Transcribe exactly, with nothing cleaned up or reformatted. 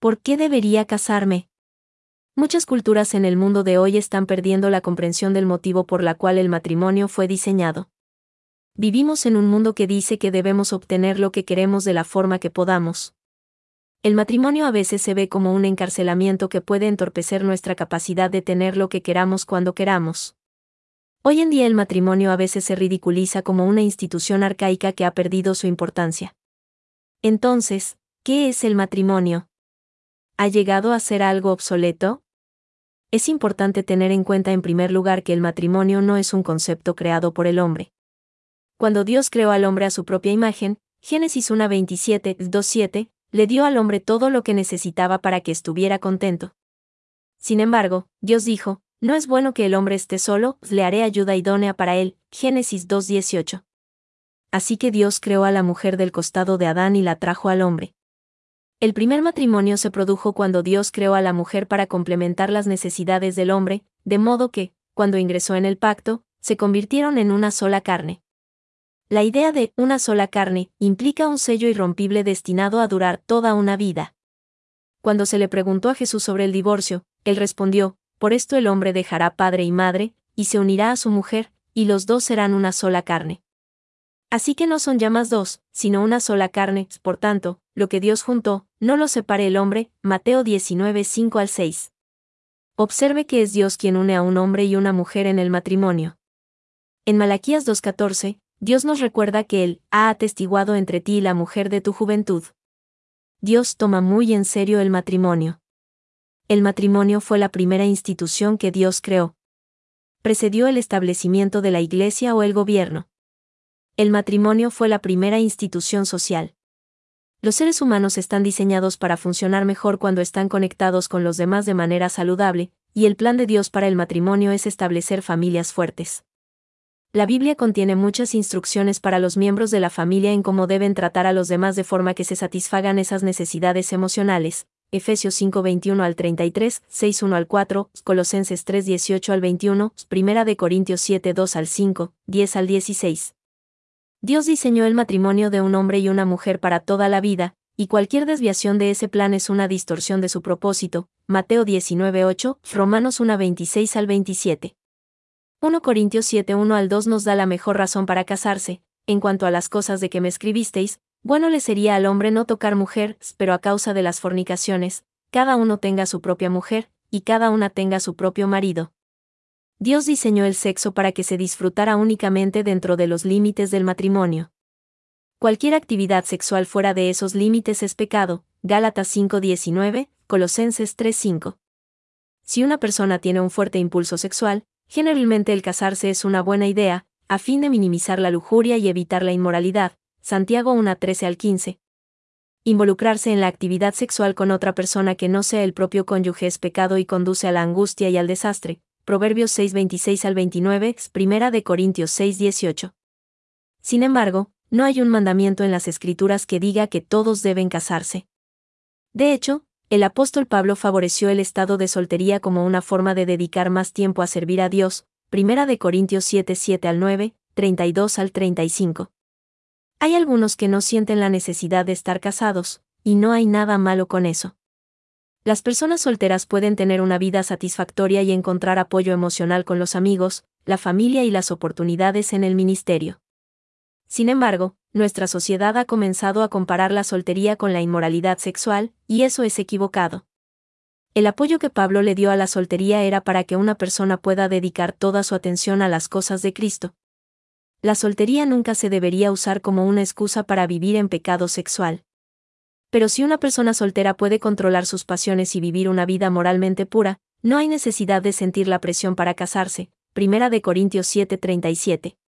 ¿Por qué debería casarme? Muchas culturas en el mundo de hoy están perdiendo la comprensión del motivo por la cual el matrimonio fue diseñado. Vivimos en un mundo que dice que debemos obtener lo que queremos de la forma que podamos. El matrimonio a veces se ve como un encarcelamiento que puede entorpecer nuestra capacidad de tener lo que queramos cuando queramos. Hoy en día el matrimonio a veces se ridiculiza como una institución arcaica que ha perdido su importancia. Entonces, ¿qué es el matrimonio? ¿Ha llegado a ser algo obsoleto? Es importante tener en cuenta en primer lugar que el matrimonio no es un concepto creado por el hombre. Cuando Dios creó al hombre a su propia imagen, Génesis uno veintisiete, dos siete, le dio al hombre todo lo que necesitaba para que estuviera contento. Sin embargo, Dios dijo, no es bueno que el hombre esté solo, le haré ayuda idónea para él, Génesis dos dieciocho. Así que Dios creó a la mujer del costado de Adán y la trajo al hombre. El primer matrimonio se produjo cuando Dios creó a la mujer para complementar las necesidades del hombre, de modo que, cuando ingresó en el pacto, se convirtieron en una sola carne. La idea de una sola carne implica un sello irrompible destinado a durar toda una vida. Cuando se le preguntó a Jesús sobre el divorcio, él respondió, por esto el hombre dejará padre y madre, y se unirá a su mujer, y los dos serán una sola carne. Así que no son ya más dos, sino una sola carne, por tanto, lo que Dios juntó, no lo separe el hombre, Mateo diecinueve, cinco al seis. Observe que es Dios quien une a un hombre y una mujer en el matrimonio. En Malaquías dos catorce, Dios nos recuerda que Él ha atestiguado entre ti y la mujer de tu juventud. Dios toma muy en serio el matrimonio. El matrimonio fue la primera institución que Dios creó. Precedió el establecimiento de la iglesia o el gobierno. El matrimonio fue la primera institución social. Los seres humanos están diseñados para funcionar mejor cuando están conectados con los demás de manera saludable, y el plan de Dios para el matrimonio es establecer familias fuertes. La Biblia contiene muchas instrucciones para los miembros de la familia en cómo deben tratar a los demás de forma que se satisfagan esas necesidades emocionales. Efesios cinco veintiuno al treinta y tres, seis uno al cuatro, Colosenses tres dieciocho al veintiuno, Primera de Corintios siete dos al cinco, diez al dieciséis. Dios diseñó el matrimonio de un hombre y una mujer para toda la vida, y cualquier desviación de ese plan es una distorsión de su propósito. Mateo diecinueve ocho, Romanos uno veintiséis al veintisiete. primera Corintios siete uno al dos nos da la mejor razón para casarse. En cuanto a las cosas de que me escribisteis, bueno le sería al hombre no tocar mujer, pero a causa de las fornicaciones, cada uno tenga su propia mujer, y cada una tenga su propio marido. Dios diseñó el sexo para que se disfrutara únicamente dentro de los límites del matrimonio. Cualquier actividad sexual fuera de esos límites es pecado, Gálatas cinco diecinueve, Colosenses tres cinco. Si una persona tiene un fuerte impulso sexual, generalmente el casarse es una buena idea, a fin de minimizar la lujuria y evitar la inmoralidad, Santiago uno trece al quince. Involucrarse en la actividad sexual con otra persona que no sea el propio cónyuge es pecado y conduce a la angustia y al desastre, Proverbios seis veintiséis al veintinueve, Primera de Corintios seis dieciocho. Sin embargo, no hay un mandamiento en las Escrituras que diga que todos deben casarse. De hecho, el apóstol Pablo favoreció el estado de soltería como una forma de dedicar más tiempo a servir a Dios, Primera de Corintios siete siete al nueve, treinta y dos al treinta y cinco. Hay algunos que no sienten la necesidad de estar casados, y no hay nada malo con eso. Las personas solteras pueden tener una vida satisfactoria y encontrar apoyo emocional con los amigos, la familia y las oportunidades en el ministerio. Sin embargo, nuestra sociedad ha comenzado a comparar la soltería con la inmoralidad sexual, y eso es equivocado. El apoyo que Pablo le dio a la soltería era para que una persona pueda dedicar toda su atención a las cosas de Cristo. La soltería nunca se debería usar como una excusa para vivir en pecado sexual. Pero si una persona soltera puede controlar sus pasiones y vivir una vida moralmente pura, no hay necesidad de sentir la presión para casarse. Primera de Corintios siete treinta y siete.